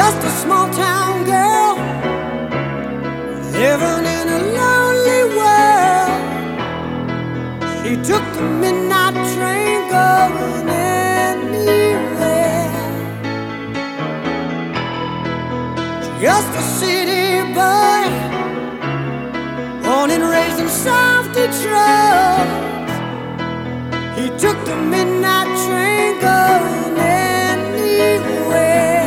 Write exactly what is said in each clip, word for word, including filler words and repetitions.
just a small town girl living in a lonely world. She took the midnight train going anywhere. Just a city boy, born and raised in South Detroit. He took the midnight train going anywhere.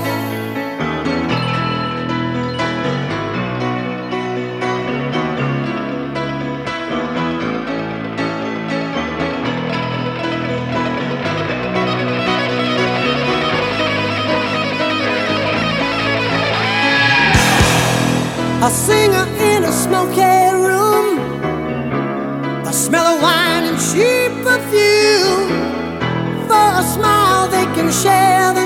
A singer in a smoky room, the smell of wine and cheap perfume. For a smile they can share